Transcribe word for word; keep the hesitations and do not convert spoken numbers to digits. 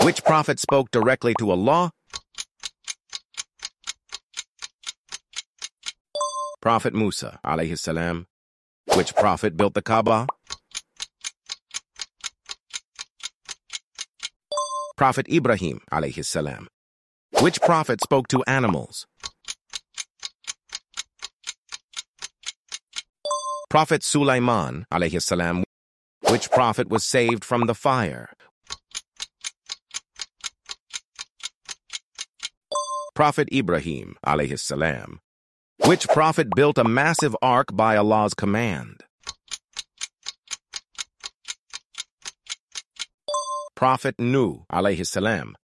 Which prophet spoke directly to Allah? Prophet Musa, alayhi salam. Which prophet built the Kaaba? Prophet Ibrahim, alayhi salam. Which prophet spoke to animals? Prophet Sulaiman, alayhi salam. Which prophet was saved from the fire? Prophet Ibrahim, alayhi salam. Which prophet built a massive ark by Allah's command? Prophet Nuh, alayhi salam.